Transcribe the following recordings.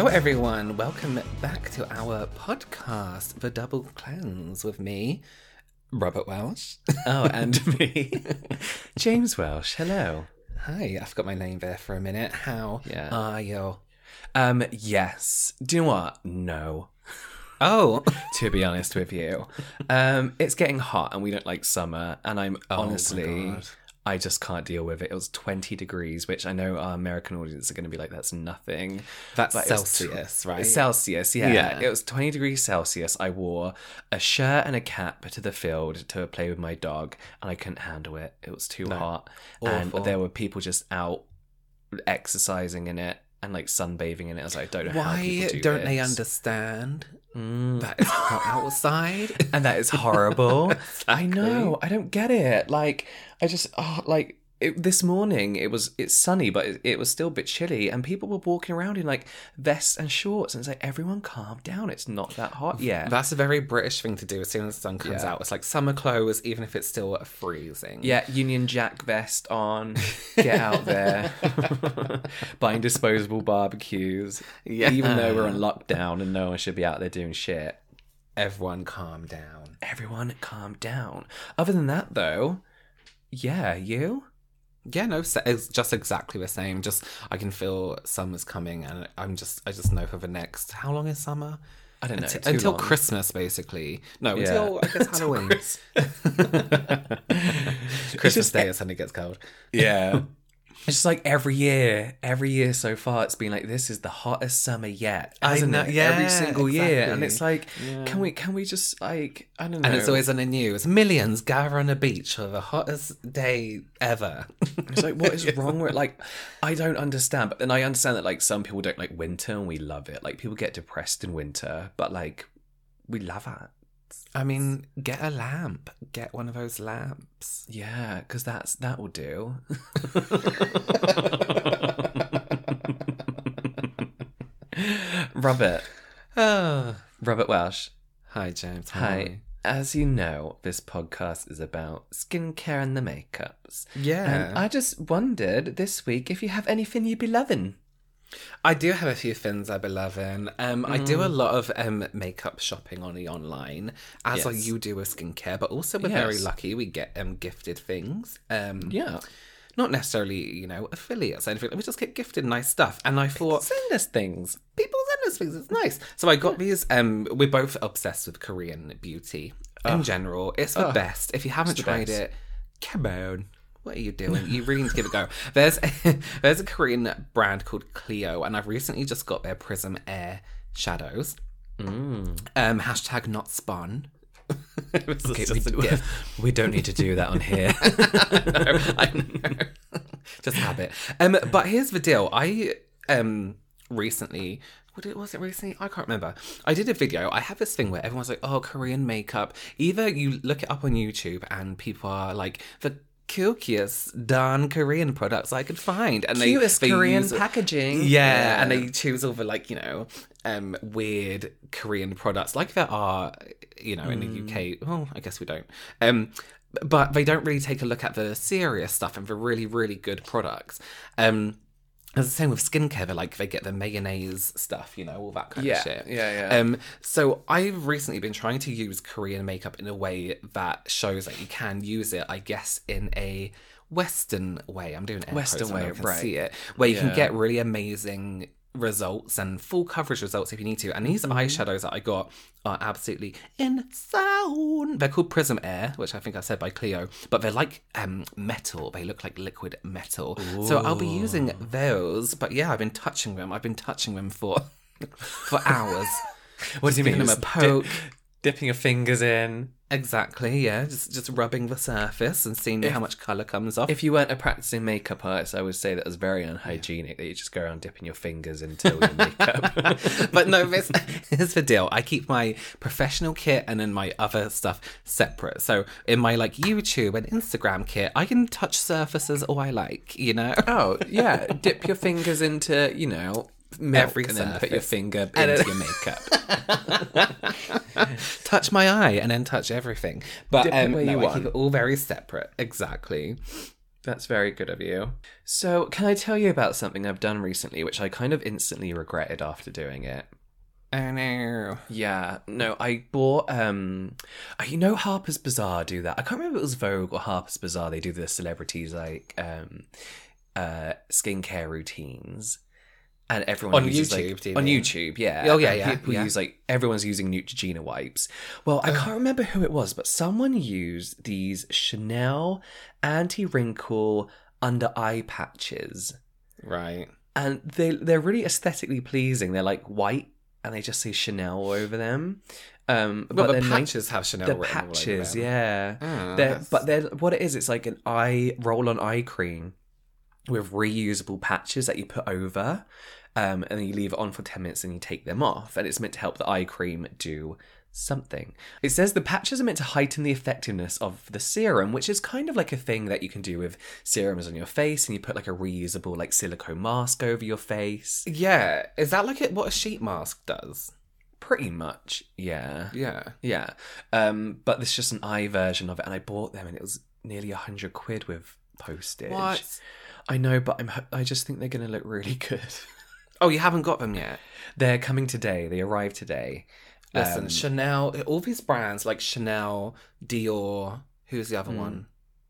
Hello, everyone. Welcome back to our podcast, The Double Cleanse, with me, Robert Welsh. Oh, and me, James Welsh. Hello. Hi, I forgot my name there for a minute. How are you? Yes. Do you know what? No. Oh. To be honest with you. It's getting hot and we don't like summer. And I'm honestly, I just can't deal with it. It was 20 degrees, which I know our American audience are going to be like, that's nothing. That's But Celsius, right? Celsius, yeah. Yeah. It was 20 degrees Celsius. I wore a shirt and a cap to the field to play with my dog, and I couldn't handle it. It was too hot. Awful. And there were people just out exercising in it and like sunbathing in it. I was like, I don't know how people do don't they this. understand that it's hot outside? And that is horrible. I know. I don't get it. Like, I just, this morning it's sunny, but it was still a bit chilly, and people were walking around in like vests and shorts, and it's like, everyone calm down. It's not that hot yet. That's a very British thing to do as soon as the sun comes Yeah. out. It's like summer clothes, even if it's still freezing. Yeah, Union Jack vest on. Get out there. Buying disposable barbecues. Yeah. Even though we're on lockdown and no one should be out there doing shit. Everyone calm down. Everyone calm down. Other than that, though, yeah, you? Yeah, no, it's just exactly the same. Just I can feel summer's coming, and I just know for the next. How long is summer? I don't know. Until long. Christmas, basically. No, Yeah. until I guess Halloween. Christmas Day is when it gets cold. Yeah. It's just like every year so far, it's been like, this is the hottest summer yet. Hasn't know, it? yeah, Every single year. And exactly. it's like, Yeah. can we just like, I don't know. And it's always on the news. Millions gather on the beach for the hottest day ever. It's like, what is wrong with it? Like, I don't understand. But then I understand that like some people don't like winter and we love it. Like people get depressed in winter, but like we love it. I mean, get a lamp. Get one of those lamps. Yeah, because that will do. Robert Welsh. Hi, James. Hi. As you know, this podcast is about skincare and the makeups. Yeah. And I just wondered this week if you have anything you'd be loving. I do have a few things I be loving. I do a lot of makeup shopping on the online, as Yes. like you do with skincare, but also we're very lucky we get gifted things. Yeah. Not necessarily, affiliates or anything. We just get gifted nice stuff. And I thought, Send us things. people send us things, it's nice. So I got these, we're both obsessed with Korean beauty in general. It's the best. If you haven't the tried best. it, come on. What are you doing? You really need to give it a go. There's a Korean brand called Clio, and I've recently just got their Prism Air shadows. Hashtag not spun. Okay, we don't need to do that on here. I know. Just habit. But here's the deal. I recently, was it recently? I can't remember. I did a video. I have this thing where everyone's like, "Oh, Korean makeup." Either you look it up on YouTube and people are like, the cutest darn Korean products I could find, and Cutest they Korean use, packaging. yeah, and they choose all the like weird Korean products like there are in the UK. Well, I guess we don't. But they don't really take a look at the serious stuff and the really, really good products. It's the same with skincare. They get the mayonnaise stuff, all that kind of shit. Yeah. So I've recently been trying to use Korean makeup in a way that shows that you can use it, I guess, in a Western way. I'm doing air Western quotes so way, no one can right. see it, where you can Yeah. get really amazing results and full coverage results if you need to. And these eyeshadows that I got are absolutely insane. They're called Prism Air, which I think I said by Clio, but they're like metal. They look like liquid metal. So I'll be using those. But yeah, I've been touching them. I've been touching them for hours. What do you mean? Giving them a poke. Dipping your fingers in. Exactly, yeah. Just rubbing the surface and seeing how much colour comes off. If you weren't a practicing makeup artist, I would say that was very unhygienic, that you just go around dipping your fingers into your makeup. But no, here's the deal. I keep my professional kit and then my other stuff separate. So in my YouTube and Instagram kit, I can touch surfaces all I like, Oh, yeah. Dip your fingers into, milk Every and then put your surface. finger And into then- your makeup. Touch my eye and then touch everything. But Dip it where you I want. keep it all very separate. Exactly. That's very good of you. So, can I tell you about something I've done recently, which I kind of instantly regretted after doing it? Oh no. Yeah, no, I bought, you know Harper's Bazaar do that? I can't remember if it was Vogue or Harper's Bazaar. They do the celebrities, like, skincare routines. And everyone On uses, YouTube, like, do you on mean? YouTube, yeah. Oh, yeah, And yeah, people yeah. use, like, everyone's using Neutrogena wipes. Well, I can't remember who it was, but someone used these Chanel anti-wrinkle under eye patches. Right. And they're really aesthetically pleasing. They're, like, white, and they just say Chanel over them. But the they're patches have Chanel the written all over patches, them. yeah. Oh, They're what it is. It's like an roll-on eye cream with reusable patches that you put over, and then you leave it on for 10 minutes and you take them off, and it's meant to help the eye cream do something. It says the patches are meant to heighten the effectiveness of the serum, which is kind of like a thing that you can do with serums on your face, and you put like a reusable like silicone mask over your face. Yeah. Is that like what a sheet mask does? Pretty much, yeah. Yeah. Yeah. But there's just an eye version of it, and I bought them, and it was nearly £100 with postage. What? I know, but I just think they're going to look really good. Oh, you haven't got them yet? They're coming today. They arrived today. Listen, Chanel, all these brands like Chanel, Dior, who's the other one?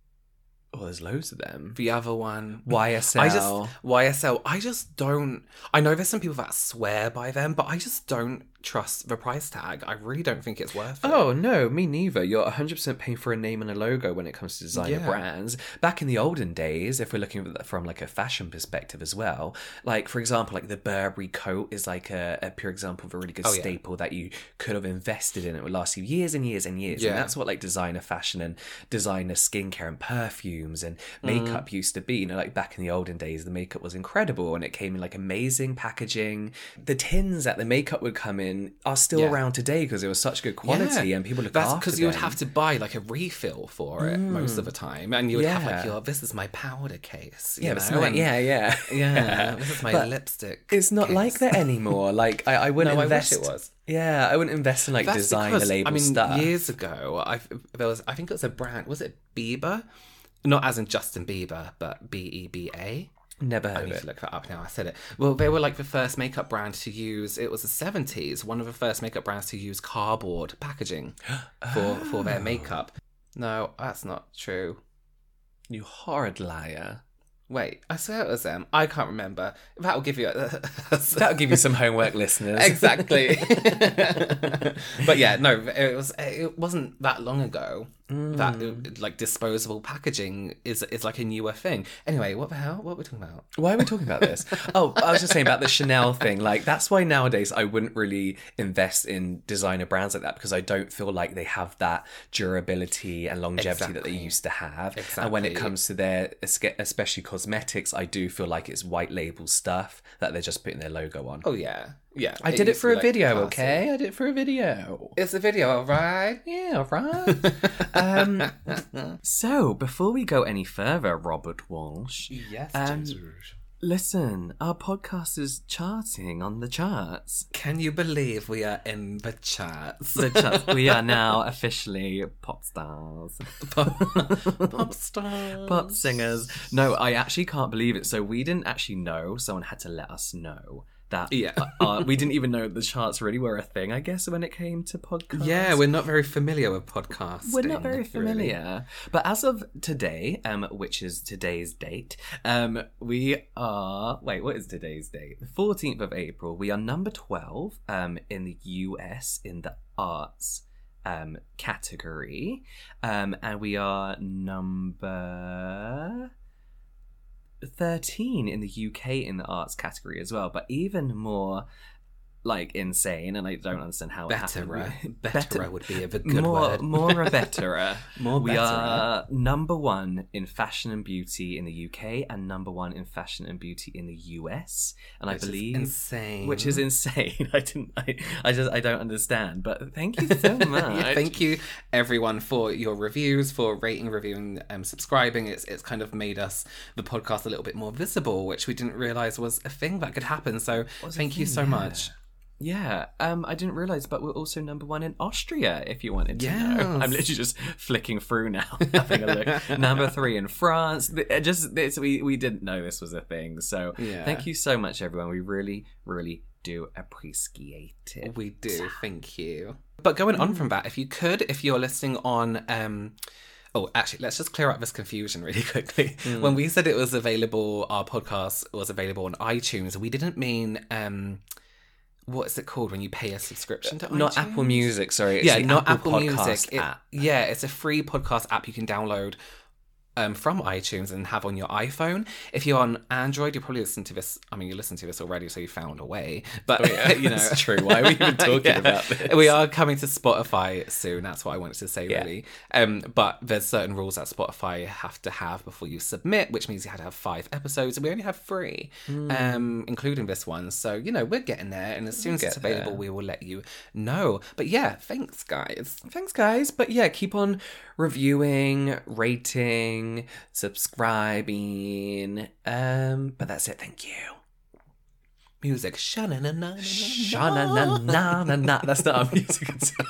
Oh, there's loads of them. The other one. YSL. YSL. I just don't. I know there's some people that swear by them, but I just don't trust the price tag. I really don't think it's worth it. Oh, no, me neither. You're 100% paying for a name and a logo when it comes to designer brands. Back in the olden days, if we're looking at that from like a fashion perspective as well, like for example, like the Burberry coat is like a pure example of a really good staple that you could have invested in. It would last you years and years and years. Yeah. And that's what like designer fashion and designer skincare and perfumes and makeup used to be. You know, like back in the olden days, the makeup was incredible and it came in like amazing packaging. The tins that the makeup would come in are still around today because it was such good quality and people look after them. Because you would have to buy like a refill for it most of the time, and you would have like this is my powder case. You know? Yeah. This is my But lipstick. It's not case. like that anymore. Like I wouldn't invest. I wish it was. Yeah, I wouldn't invest in like That's designer because, label I mean, stuff. years ago, I think it was a brand. Was it Bieber? Not as in Justin Bieber, but BEBA. Never I heard need of to it. look that up now. I said it. Well, they were like the first makeup brand to use. It was the 70s. One of the first makeup brands to use cardboard packaging for their makeup. No, that's not true. You horrid liar. Wait, I swear it was them. I can't remember. That'll give you That'll give you some homework, listeners. Exactly. But yeah, no, it wasn't that long ago that like disposable packaging is like a newer thing. Anyway, what the hell? What are we talking about? Why are we talking about this? Oh, I was just saying about the Chanel thing. Like, that's why nowadays I wouldn't really invest in designer brands like that because I don't feel like they have that durability and longevity that they used to have. Exactly. And when it comes to their, especially cosmetics, I do feel like it's white label stuff that they're just putting their logo on. Oh yeah, yeah. I did it used for to a be, like, video, classy. okay? I did it for a video. It's a video, all right? Yeah, right. So, before we go any further, Robert Walsh, Yes, listen, our podcast is charting on the charts. Can you believe we are in the charts? The charts. We are now officially pop stars. Pop stars. Pop singers. No, I actually can't believe it. So we didn't actually know. Someone had to let us know that we didn't even know the charts really were a thing, I guess, when it came to podcasts. Yeah, we're not very familiar with podcasting. We're not very really. familiar. But as of today, which is today's date, we are... Wait, what is today's date? The 14th of April. We are number 12 in the US in the arts category. And we are number 13 in the UK in the arts category as well, but even more like insane, and I don't understand how it happened. Betterer would be a good word. More a betterer. We betterer. are number 1 in fashion and beauty in the UK and number 1 in fashion and beauty in the US, and Which I believe is insane. Which is insane. I don't understand. But thank you so much. Yeah, thank you everyone for your reviews, for rating, reviewing, subscribing. It's kind of made the podcast a little bit more visible, which we didn't realize was a thing that could happen. So thank you so much. Yeah, I didn't realize, but we're also number 1 in Austria. If you wanted to know, Yes. I'm literally just flicking through now, having a look. Number 3 in France. We didn't know this was a thing. So Yeah. thank you so much, everyone. We really, really do appreciate it. We do, thank you. But going on from that, if you're listening on oh, actually, let's just clear up this confusion really quickly. When we said it was available, our podcast was available on iTunes, we didn't mean what is it called when you pay a subscription to Not iTunes? Apple Music, sorry. It's Yeah, the not Apple Apple Podcast Music. app. Yeah, it's a free podcast app you can download from iTunes and have on your iPhone. If you're on Android, you probably listen to this. I mean, you listened to this already, so you found a way. But you know, It's true. Why are we even talking about this? We are coming to Spotify soon. That's what I wanted to say, Yeah. really. But there's certain rules that Spotify have to have before you submit, which means you had to have 5 episodes, and we only have 3, including this one. So you know, we're getting there, and as soon as it's get there. available, we will let you know. But yeah, thanks, guys. Thanks, guys. But yeah, keep on reviewing, rating, subscribing. But that's it. Thank you. Music, sha-na-na-na-na-na. Sha-na-na-na-na-na. That's not our music.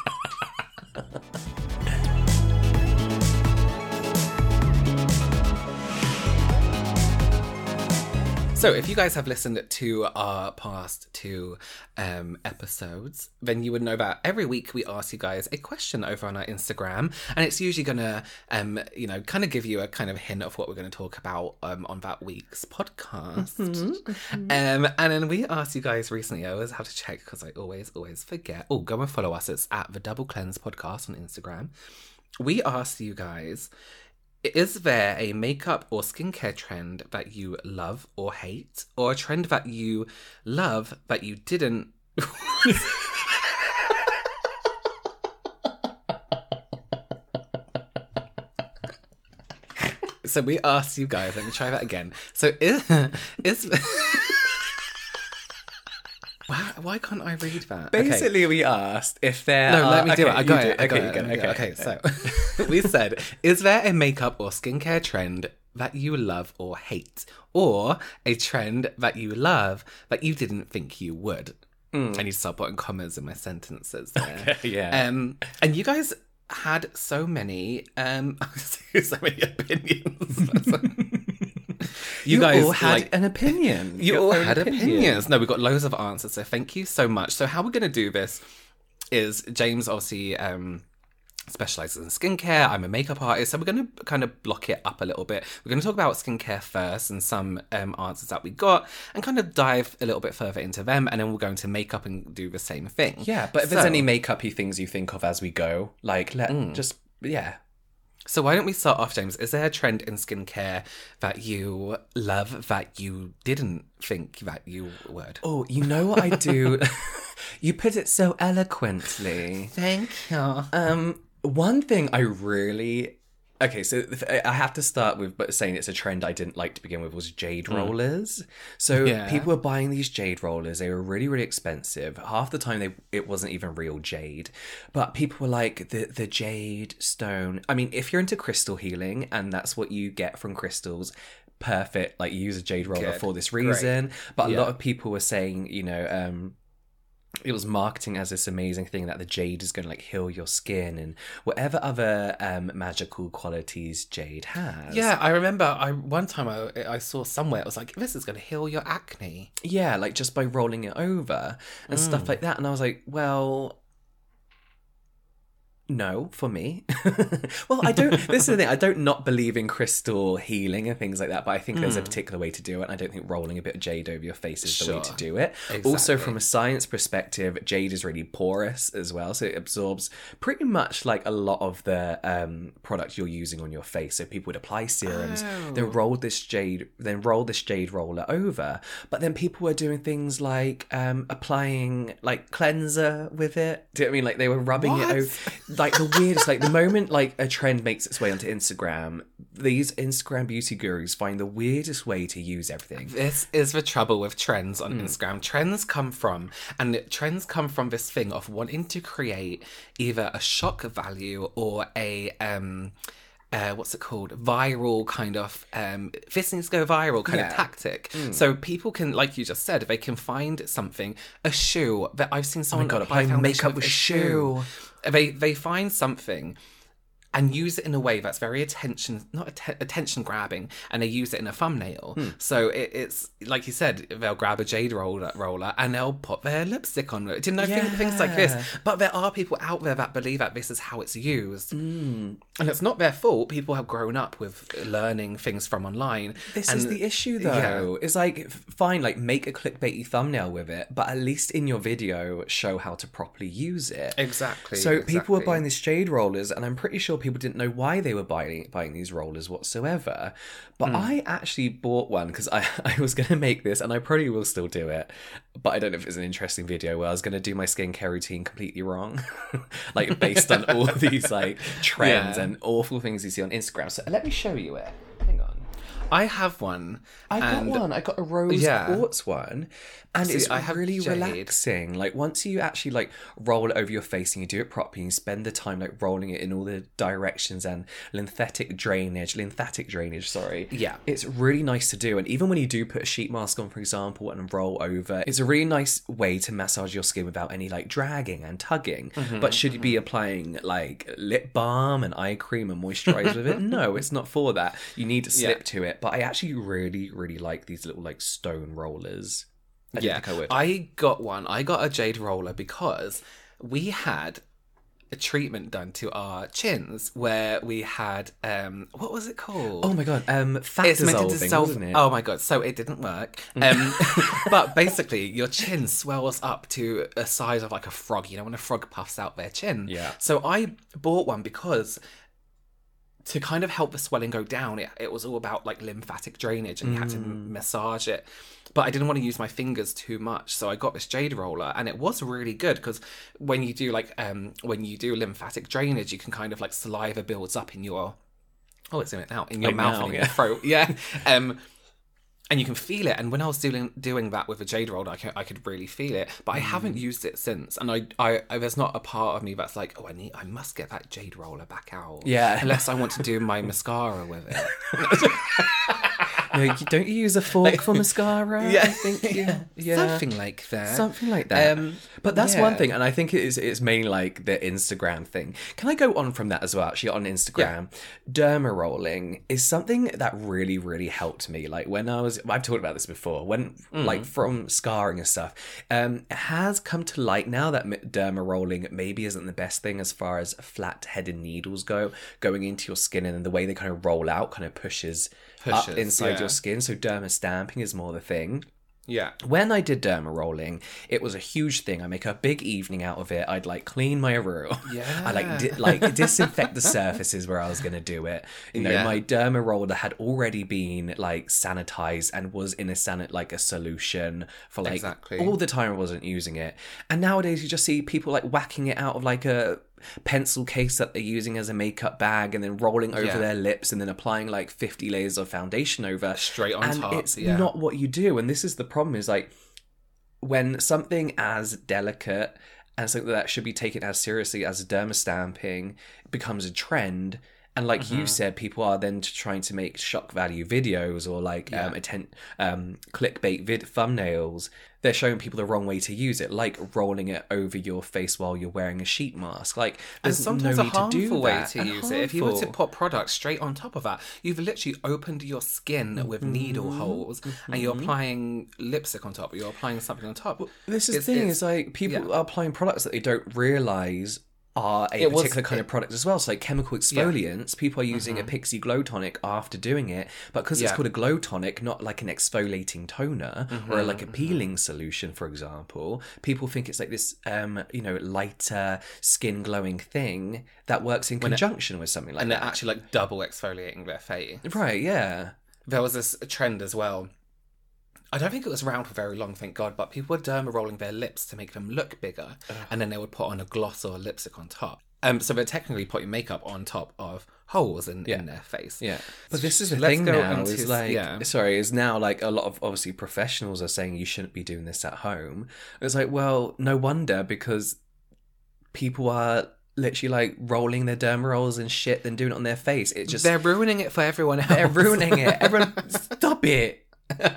So, if you guys have listened to our past 2 episodes, then you would know that every week we ask you guys a question over on our Instagram, and it's usually going to, kind of give you a kind of hint of what we're going to talk about on that week's podcast. And then we asked you guys recently, I always have to check because I always forget. Oh, go and follow us. It's at The Double Cleanse Podcast on Instagram. We asked you guys, is there a makeup or skincare trend that you love or hate? Or a trend that you love but you didn't... So we asked you guys, let me try that again. So is why can't I read that? Okay. Basically, we asked if there No, are... let me do it. Okay, I got you it. do I got Okay, it. you go. Okay, so we said, is there a makeup or skincare trend that you love or hate? Or a trend that you love that you didn't think you would? I need to start putting commas in my sentences there. Yeah. And you guys had so many opinions. You guys all had an opinion. You Your all own had opinion. opinions. No, we got loads of answers, so thank you so much. So how we're going to do this is James obviously specializes in skincare. I'm a makeup artist, so we're going to kind of block it up a little bit. We're going to talk about skincare first and some answers that we got and kind of dive a little bit further into them, and then we'll go into makeup and do the same thing. Yeah, but if there's So- any makeup-y things you think of as we go, like, So why don't we start off, James? Is there a trend in skincare that you love that you didn't think that you would? Oh, you know what I do? You put it so eloquently. Thank you. One thing I really... Okay, so I have to start with saying it's a trend I didn't like to begin with was jade rollers. So Yeah. people were buying these jade rollers. They were really, really expensive. Half the time it wasn't even real jade. But people were like, the jade stone. I mean, if you're into crystal healing and that's what you get from crystals, perfect. Like, you use a jade roller Good. for this reason. But a Yeah. lot of people were saying, it was marketing as this amazing thing that the jade is going to like heal your skin and whatever other magical qualities jade has. Yeah, I remember one time I saw somewhere, it was like, this is going to heal your acne. Yeah, like just by rolling it over and stuff like that. And I was like, well, no, for me. Well, I don't, this is the thing, I don't not believe in crystal healing and things like that, but I think there's a particular way to do it. And I don't think rolling a bit of jade over your face is the way to Sure. do it. Also, Exactly. from a science perspective, jade is really porous as well. So it absorbs pretty much like a lot of the product you're using on your face. So people would apply serums, then roll this jade roller over. But then people were doing things like applying like cleanser with it. Do you know what I mean? Like they were rubbing What? it over. Like the weirdest, like the moment like a trend makes its way onto Instagram, these Instagram beauty gurus find the weirdest way to use everything. This is the trouble with trends on Instagram. Trends come from this thing of wanting to create either a shock value or a what's it called? Viral kind of this needs to go viral kind of Yeah. tactic. So people can, like you just said, they can find something, a shoe that I've seen someone God, apply applying foundation makeup with a shoe. They find something and use it in a way that's very attention grabbing, and they use it in a thumbnail. So it's like you said, they'll grab a jade roller and they'll put their lipstick on it. Didn't I think things like this? But there are people out there that believe that this is how it's used, and it's not their fault. People have grown up with learning things from online. This is the issue, though. It's like, fine, like, make a clickbaity thumbnail with it, but at least in your video, show how to properly use it. Exactly. So people were buying these jade rollers, and I'm pretty sure people didn't know why they were buying these rollers whatsoever. But I actually bought one because I was going to make this, and I probably will still do it, but I don't know if it's an interesting video where I was going to do my skincare routine completely wrong, like based on all these like trends and awful things you see on Instagram. So let me show you it. Hang on. I have one. I got one. I got a rose quartz one, and it's I have really jade. relaxing. Like, once you actually like roll it over your face and you do it properly, and you spend the time like rolling it in all the directions and lymphatic drainage. Sorry. Yeah. It's really nice to do, and even when you do put a sheet mask on, for example, and roll over, it's a really nice way to massage your skin without any like dragging and tugging. But should you be applying like lip balm and eye cream and moisturizer with it? No, it's not for that. You need to slip to it. But I actually really, really like these little like stone rollers. I didn't think I would. I got one. I got a jade roller because we had a treatment done to our chins where we had what was it called? Oh my god, fat It's meant to dissolving, dissolve. wasn't it? Oh my god, so it didn't work. But basically, your chin swells up to a size of like a frog. You know, when a frog puffs out their chin. Yeah. So I bought one because to kind of help the swelling go down, it was all about like lymphatic drainage, and you had to massage it. But I didn't want to use my fingers too much, so I got this jade roller, and it was really good because when you do like when you do lymphatic drainage, you can kind of like saliva builds up in your it's in it now in your Like mouth now, and in your throat, and you can feel it. And when I was doing that with a jade roller, I could really feel it. But I haven't used it since, and I there's not a part of me that's like, I must get that jade roller back out. Yeah. Unless I want to do my mascara with it. No, don't you use a fork for mascara? Yeah. I think Something like that. Something like that. But that's yeah. one thing, and I think it's mainly like the Instagram thing. Can I go on from that as well? Actually, on Instagram, derma rolling is something that really, really helped me. Like when I've talked about this before, when like from scarring and stuff, it has come to light now that derma rolling maybe isn't the best thing as far as flat-headed needles going into your skin, and then the way they kind of roll out kind of pushes up inside your skin. So derma stamping is more the thing. Yeah. When I did derma rolling, it was a huge thing. I make a big evening out of it. I'd like clean my room. Yeah. I disinfect the surfaces where I was going to do it. You know, my derma roller had already been like sanitized and was in a solution for like all the time I wasn't using it. And nowadays you just see people like whacking it out of like a pencil case that they're using as a makeup bag, and then rolling over their lips, and then applying like 50 layers of foundation over straight on top. And it's not what you do. And this is the problem, is like when something as delicate and something that should be taken as seriously as derma stamping becomes a trend, and like you said, people are then trying to make shock value videos or like clickbait thumbnails. They're showing people the wrong way to use it, like rolling it over your face while you're wearing a sheet mask. Like, there's sometimes no a need to do harmful way that. to use it. If you were to put products straight on top of that, you've literally opened your skin with needle holes, and you're applying lipstick on top, or you're applying something on top. This is the thing, is like people are applying products that they don't realise are a particular kind of product as well. So like chemical exfoliants, people are using a Pixie Glow Tonic after doing it, but because it's called a glow tonic, not like an exfoliating toner or like a peeling solution, for example, people think it's like this lighter skin glowing thing that works in conjunction with something like and that. And they're actually like double exfoliating their face. Right, yeah. There was this trend as well. I don't think it was around for very long, thank God, but people were derma rolling their lips to make them look bigger, and then they would put on a gloss or a lipstick on top. So they're technically putting makeup on top of holes in their face. Yeah. But this is the thing now, is like, is now like a lot of obviously professionals are saying you shouldn't be doing this at home. It's like, well, no wonder, because people are literally like rolling their derma rolls and shit, then doing it on their face. It just They're ruining it for everyone else. they're ruining it. Everyone, stop it.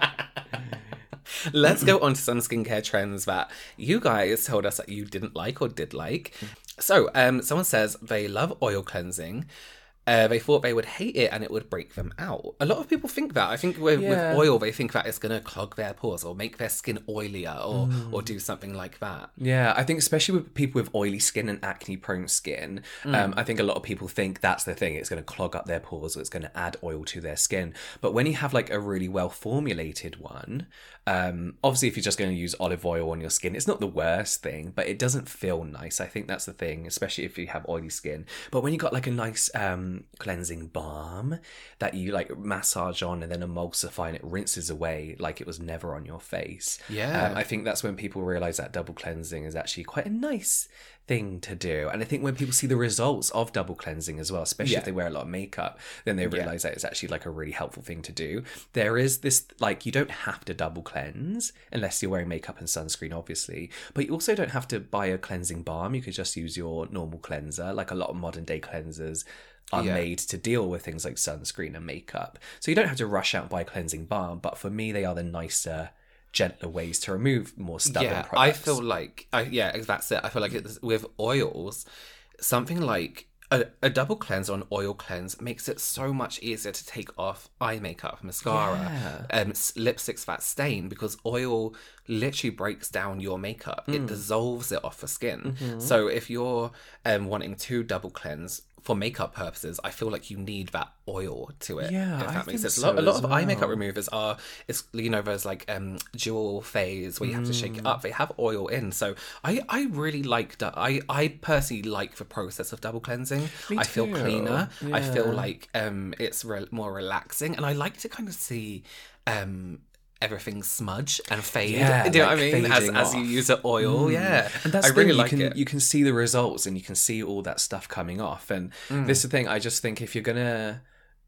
Let's go on to some skincare trends that you guys told us that you didn't like or did like. So, someone says they love oil cleansing. They thought they would hate it and it would break them out. A lot of people think that. I think with oil, they think that it's going to clog their pores or make their skin oilier or do something like that. Yeah, I think especially with people with oily skin and acne-prone skin, I think a lot of people think that's the thing. It's going to clog up their pores or it's going to add oil to their skin. But when you have like a really well-formulated one, obviously if you're just going to use olive oil on your skin, it's not the worst thing, but it doesn't feel nice. I think that's the thing, especially if you have oily skin. But when you got like a nice cleansing balm that you like massage on and then emulsify and it rinses away like it was never on your face. Yeah. I think that's when people realize that double cleansing is actually quite a nice thing to do. And I think when people see the results of double cleansing as well, especially if they wear a lot of makeup, then they realize that it's actually like a really helpful thing to do. There is this, like, you don't have to double cleanse unless you're wearing makeup and sunscreen, obviously, but you also don't have to buy a cleansing balm. You could just use your normal cleanser. Like a lot of modern day cleansers are made to deal with things like sunscreen and makeup. So you don't have to rush out and buy a cleansing balm, but for me, they are the nicer, gentler ways to remove more stubborn products. I feel like, that's it. I feel like it's, with oils, something like a double cleanse or an oil cleanse makes it so much easier to take off eye makeup, mascara, lipsticks that stain, because oil literally breaks down your makeup. It dissolves it off the skin. So if you're wanting to double cleanse for makeup purposes, I feel like you need that oil to it. Yeah, if that makes sense. so A lot as of eye makeup well. removers are, it's, you know, there's like dual phase where you have to shake it up. They have oil in. So I really like that. I personally like the process of double cleansing. I feel too. cleaner. I feel Yeah. like it's more relaxing, and I like to kind of see everything smudge and fade. Yeah, Do you know like what I mean? fading As you off. use the oil, yeah. And that's I the thing, really like it. you can see the results and you can see all that stuff coming off. And this is the thing, I just think if you're gonna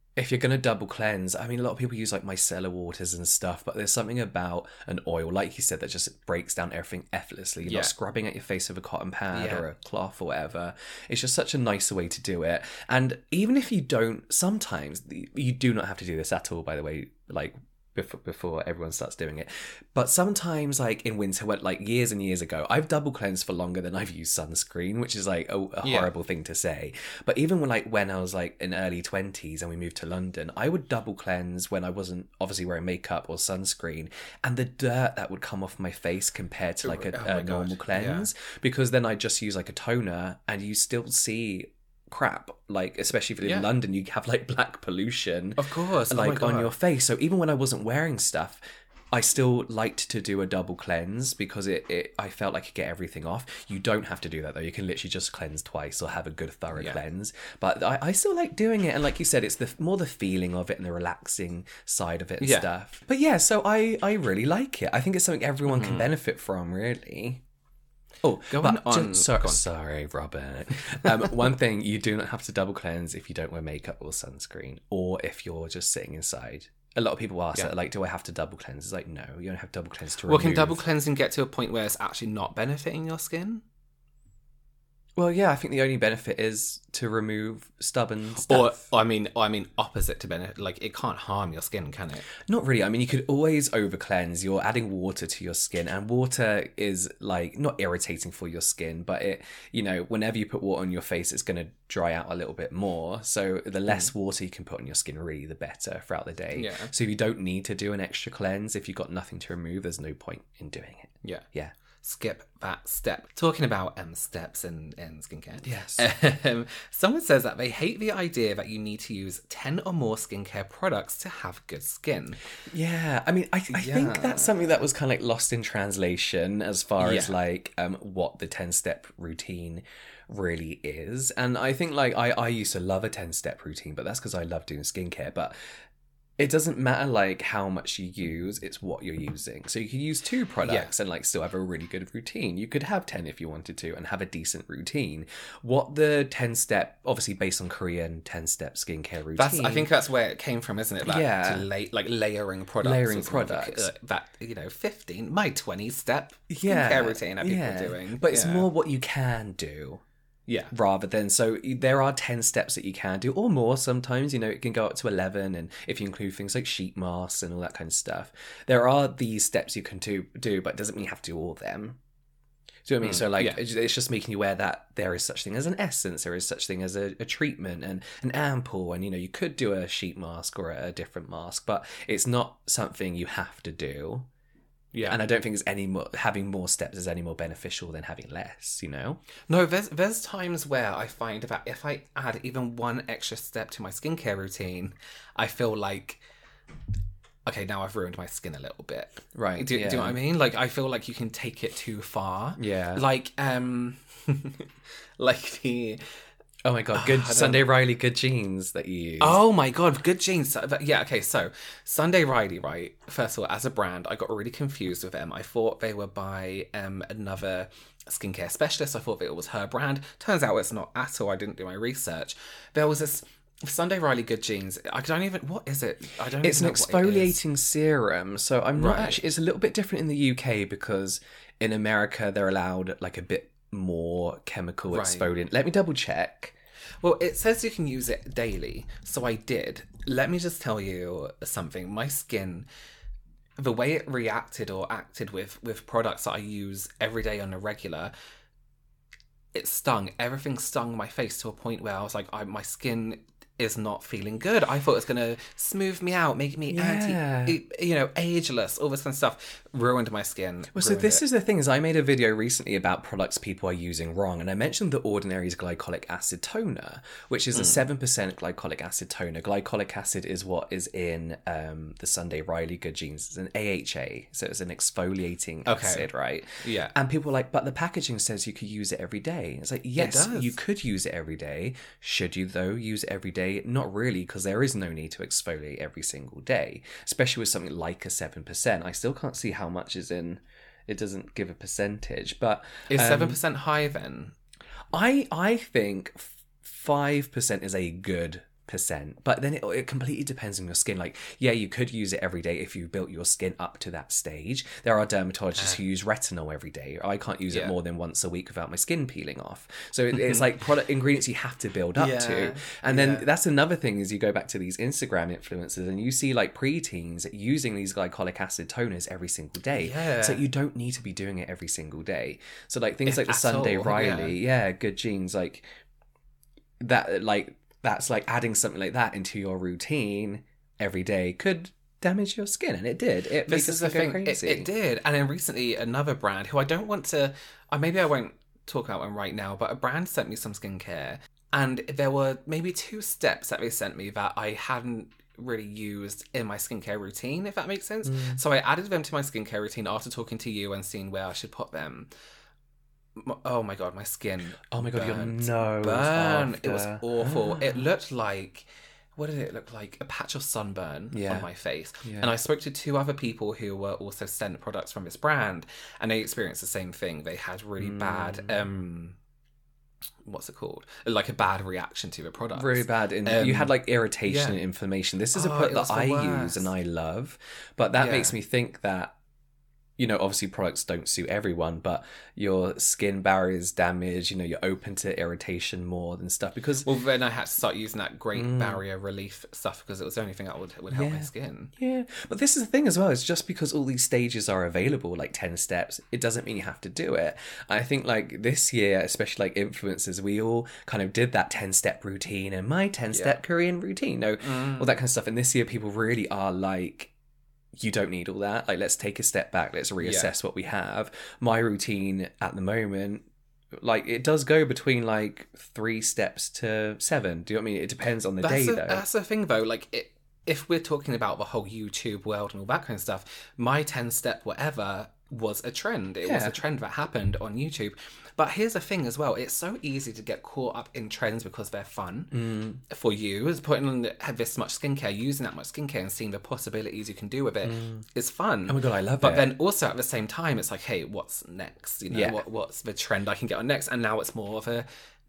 double cleanse, I mean, a lot of people use like micellar waters and stuff, but there's something about an oil, like you said, that just breaks down everything effortlessly. You're not scrubbing at your face with a cotton pad or a cloth or whatever. It's just such a nicer way to do it. And even if you don't, sometimes you do not have to do this at all, by the way, like before everyone starts doing it. But sometimes, like in winter, like years and years ago, I've double cleansed for longer than I've used sunscreen, which is like a horrible thing to say. But even when I was like in early 20s and we moved to London, I would double cleanse when I wasn't obviously wearing makeup or sunscreen, and the dirt that would come off my face compared to like a normal cleanse, because then I just use like a toner and you still see crap, like especially if you're in London, you have like black pollution, Of course, like on your face. So even when I wasn't wearing stuff, I still liked to do a double cleanse because I felt like I could get everything off. You don't have to do that though. You can literally just cleanse twice or have a good thorough cleanse. But I still like doing it, and like you said, it's more the feeling of it and the relaxing side of it and stuff. But yeah, so I really like it. I think it's something everyone can benefit from, really. Oh, sorry, Robert. One thing, you do not have to double cleanse if you don't wear makeup or sunscreen, or if you're just sitting inside. A lot of people ask that, like, do I have to double cleanse? It's like, no, you don't have double cleanse to remove. Well, can double cleansing get to a point where it's actually not benefiting your skin? Well, yeah, I think the only benefit is to remove stubborn stuff. Or I mean, opposite to benefit. Like, it can't harm your skin, can it? Not really. I mean, you could always over cleanse. You're adding water to your skin, and water is like not irritating for your skin, but it, you know, whenever you put water on your face, it's going to dry out a little bit more. So the less water you can put on your skin, really, the better throughout the day. Yeah. So if you don't need to do an extra cleanse, if you've got nothing to remove, there's no point in doing it. Yeah. Yeah. Skip that step. Talking about steps in skincare. Yes. Someone says that they hate the idea that you need to use 10 or more skincare products to have good skin. Yeah, I mean, I think that's something that was kind of like lost in translation as far as like what the 10-step routine really is. And I think like I used to love a 10-step routine, but that's because I love doing skincare. But it doesn't matter like how much you use, it's what you're using. So you could use 2 products and like still have a really good routine. You could have 10 if you wanted to and have a decent routine. What the 10-step, obviously based on Korean 10-step skincare routine. I think that's where it came from, isn't it? That, to like layering products. Layering products. That, you know, 20-step skincare routine that people are doing. But it's more what you can do. Yeah. Rather than, so there are 10 steps that you can do, or more sometimes, it can go up to 11, and if you include things like sheet masks and all that kind of stuff, there are these steps you can do, but it doesn't mean you have to do all of them. Do you know what I mean? So, like, it's just making you aware that there is such thing as an essence, there is such thing as a treatment and an ampoule, and, you could do a sheet mask or a different mask, but it's not something you have to do. Yeah. And I don't think having more steps is any more beneficial than having less, No, there's times where I find that if I add even one extra step to my skincare routine, I feel like, okay, now I've ruined my skin a little bit. Right. Do you know what I mean? Like, I feel like you can take it too far. Yeah. Like, like the... Oh my god, good Sunday Riley good jeans that you use. Oh my god, good jeans. Yeah, okay, so Sunday Riley, right? First of all, as a brand, I got really confused with them. I thought they were by another skincare specialist. I thought that it was her brand. Turns out it's not at all. I didn't do my research. There was this Sunday Riley good jeans. I don't even... What is it? I don't. It's even an know what it is. exfoliating serum. So I'm not Right. actually... It's a little bit different in the UK because in America they're allowed like a bit more chemical Right. exfoliant. Let me double check. Well, it says you can use it daily, so I did. Let me just tell you something. My skin, the way it reacted or acted with products that I use every day on a regular, it stung. Everything stung my face to a point where I was like, my skin is not feeling good. I thought it was going to smooth me out, make me ageless, all this kind of stuff. Ruined my skin. Well, so this is the thing, is I made a video recently about products people are using wrong, and I mentioned the Ordinary's glycolic acid toner, which is a 7% glycolic acid toner. Glycolic acid is what is in the Sunday Riley Good Jeans. It's an AHA, so it's an exfoliating acid, right? Yeah. And people are like, but the packaging says you could use it every day. It's like, yes, does. you could use it every day. Should you, though, use it every day? Not really, because there is no need to exfoliate every single day, especially with something like a 7%. I still can't see how much is in. It doesn't give a percentage, but Is 7% high then? I think 5% is a good percent, but then it completely depends on your skin. Like, yeah, you could use it every day if you built your skin up to that stage. There are dermatologists who use retinol every day. I can't use it more than once a week without my skin peeling off. So it's like product ingredients you have to build up to. And then that's another thing, is you go back to these Instagram influencers and you see like preteens using these glycolic acid toners every single day. Yeah. So you don't need to be doing it every single day. So like things like the Sunday Riley, good jeans, like that, like that's like adding something like that into your routine every day could damage your skin, and it did. It made This is us the go thing. crazy. It did. And then recently, another brand who I don't want to... maybe I won't talk about one right now, but a brand sent me some skincare, and there were maybe 2 steps that they sent me that I hadn't really used in my skincare routine, if that makes sense. So I added them to my skincare routine after talking to you and seeing where I should put them. Oh my god, my skin. Oh my god, your burnt. nose. Burn. After. It was awful. It looked like... What did it look like? A patch of sunburn on my face. Yeah. And I spoke to 2 other people who were also sent products from this brand, and they experienced the same thing. They had really bad... what's it called? Like a bad reaction to the product. Really bad. You had like irritation and inflammation. This is a product that I use and I love, but that makes me think that, you know, obviously products don't suit everyone, but your skin barrier is damaged, you know, you're open to irritation more than stuff because... Well, then I had to start using that Great Barrier Relief stuff because it was the only thing that would help my skin. Yeah, but this is the thing as well, is just because all these stages are available, like 10 steps, it doesn't mean you have to do it. I think like this year, especially like influencers, we all kind of did that 10-step routine and my 10-step Korean routine, all that kind of stuff. And this year people really are like, you don't need all that. Like, let's take a step back. Let's reassess what we have. My routine at the moment, like, it does go between like 3 steps to 7. Do you know what I mean? It depends on the day, though. That's the thing, though. Like, if we're talking about the whole YouTube world and all that kind of stuff, my 10-step whatever was a trend. It was a trend that happened on YouTube. But here's the thing as well. It's so easy to get caught up in trends because they're fun for you. As putting on this much skincare, using that much skincare and seeing the possibilities you can do with it is fun. Oh my God, I love it. But then also at the same time, it's like, hey, what's next? You know, what's the trend I can get on next? And now it's more of a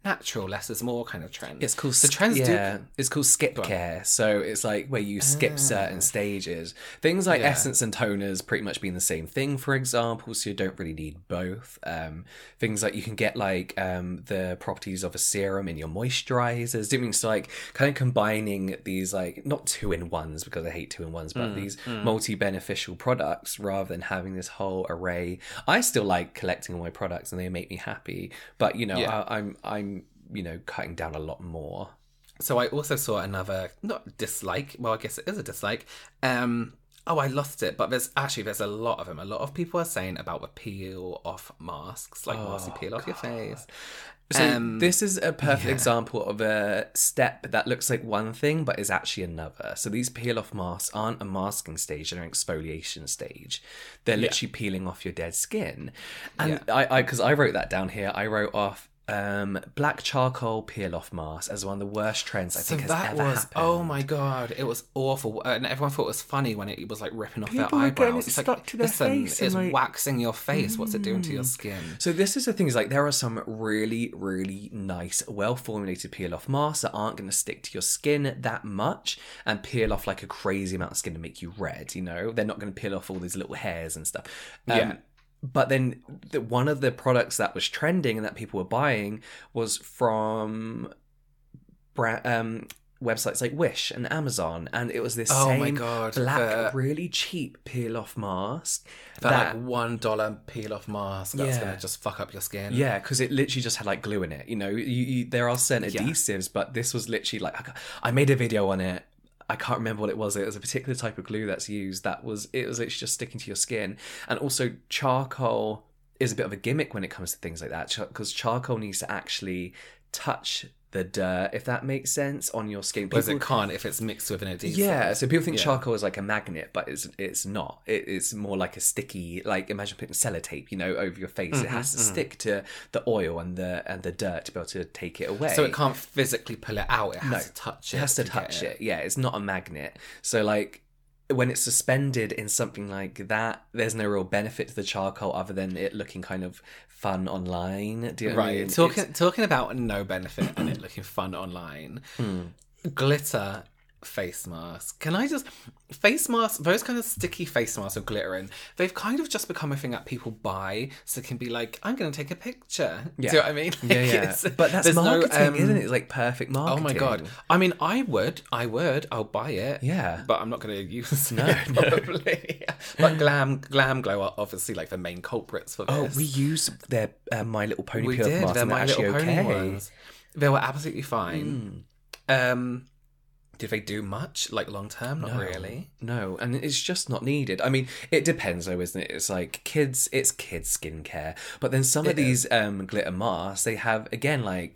natural, less is more kind of trend. It's called the trends It's called skip on. care. So it's like where you skip certain stages. Things like essence and toners pretty much being the same thing, for example. So you don't really need both. Things like you can get like the properties of a serum in your moisturizers. Doing so like kind of combining these like not 2-in-1s because I hate 2-in-1s, but these multi-beneficial products rather than having this whole array. I still like collecting all my products and they make me happy, but you know I'm you know, cutting down a lot more. So I also saw another, not dislike, well, I guess it is a dislike. I lost it, but there's a lot of them. A lot of people are saying about the peel off masks, like Marcy, peel off your face. So this is a perfect example of a step that looks like one thing but is actually another. So these peel off masks aren't a masking stage, they're an exfoliation stage. They're literally peeling off your dead skin. And because I wrote that down here, I wrote off black charcoal peel off mask as one of the worst trends I think has ever happened. Oh my god, it was awful, and everyone thought it was funny when it was like ripping off People their were eyebrows. getting it It's stuck like, to their face it's and, like, waxing your face. What's it doing to your skin? So this is the thing, is like there are some really, really nice, well-formulated peel-off masks that aren't going to stick to your skin that much and peel off like a crazy amount of skin to make you red, you know? They're not going to peel off all these little hairs and stuff. But then one of the products that was trending and that people were buying was from websites like Wish and Amazon, and it was this black, really cheap peel-off mask. That like $1 peel-off mask that's going to just fuck up your skin. Yeah, because it literally just had like glue in it. You know, there are certain adhesives, but this was literally like, I made a video on it. I can't remember what it was. It was a particular type of glue that's used. It was literally just sticking to your skin. And also charcoal is a bit of a gimmick when it comes to things like that, because charcoal needs to actually touch the dirt, if that makes sense, on your skin. Whereas it can't if it's mixed with an adhesive. Yeah, so people think charcoal is like a magnet, but it's not. It's more like a sticky, like imagine putting sellotape, you know, over your face. It has to stick to the oil and the dirt to be able to take it away. So it can't physically pull it out. It has to touch it. It has to touch it. Yeah, it's not a magnet. So like when it's suspended in something like that, there's no real benefit to the charcoal other than it looking kind of fun online. Do you know what I mean? Talking about no benefit and it looking fun online. Glitter face mask. Can I just... Face masks, those kind of sticky face masks with glitter in, they've kind of just become a thing that people buy so it can be like, I'm going to take a picture. Yeah. Do you know what I mean? Like, but that's marketing, isn't it? It's like perfect marketing. Oh my god. I mean, I'll buy it. Yeah. But I'm not going to use it, probably. But Glam Glow are obviously like the main culprits for this. Oh, we use their My Little Pony peel masks and they're actually okay. Ones. They were absolutely fine. Did they do much, like, long term? Not really. No, and it's just not needed. I mean, it depends though, isn't it? It's like kids skincare. But then some of these glitter masks, they have, again, like